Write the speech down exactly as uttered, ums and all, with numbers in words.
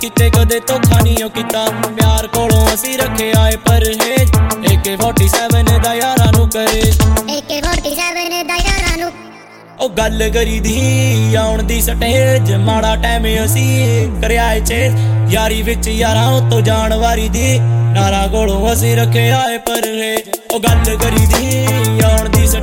किते कदे धोखा नहीं कीता प्यार कोलों असी रखे आए परहेज ए के फोर्टी सेवन दा यारां नू करे ए के फोर्टी सेवन दा यारां नू ओ गल करी दी आउण दी स्टेज माड़ा टाइम असी करया चेज यारी विच यारां तो जान वारी दी नारा कोलों असी रखे आए परहेज ओ गल करी दी आउण दी